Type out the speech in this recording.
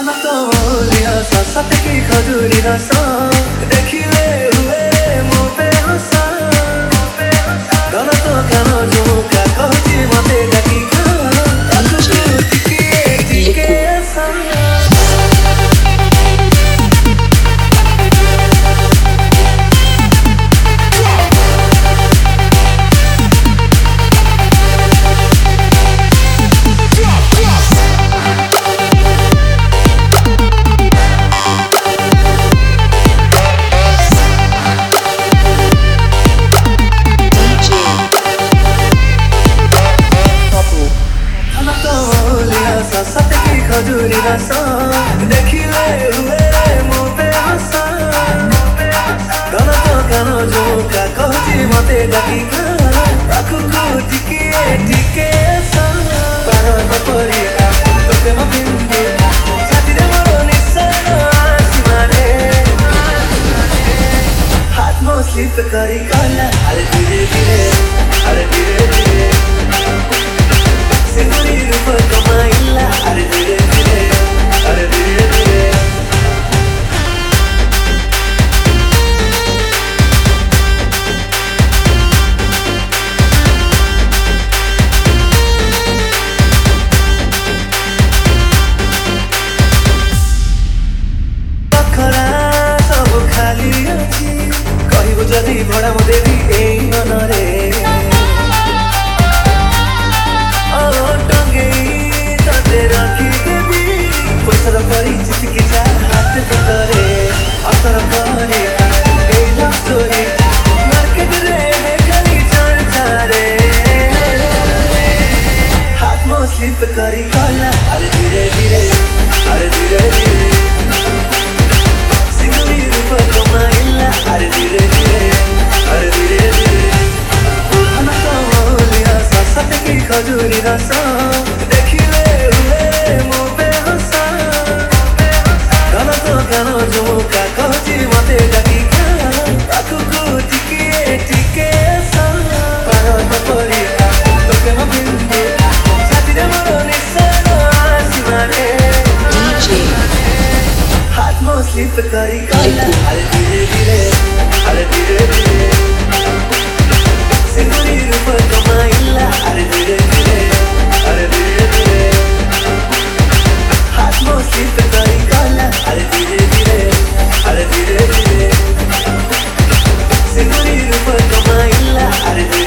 अनतोलिया सा सतकी खजूरी रसा देखिले हुए मुँह पे हंसा गलत कानो झुमका कहती मते डकी टिके ऐसा खजूरी रसा देखिले हुए मुँह पे हंसा गलत कानो झुमका कहती मते डकी पाखुको टिके ऐसा पारत परिका तोते म पिंदे छातीरे मोर निशान आसिमाने हात म स्लिप करी कला अरे धीरे धीरे सिंदूरी रूप कमाइला अरे धीरे जदि भड़ा मो देवी एई मनरे टंगे तते रखी देवी पैसा करी चिटकी जा हाथ करे असर करे एई लव स्टोरी मार्केट रे खाली चर्चा रे हाथ मो स्लिप करी कला अरे धीरे धीरे सिंगली रूप कमाइला अरे धीरे सतकी खजूरी रसा देखिले हुए मुँह पे हंसा गलत कानो झुमका कहती मते डकी पाखुको टिके ऐसा पारत परिका तोते म पिंदे छातीरे मोर निशान आसिमाने हात म स्लिप करी कला अरे धीरे सिंदूरी रूप कमाइला अरे धीरे हाथ म स्लिप करी कला अरे धीरे सिंदूरी रूप कमाइला अरे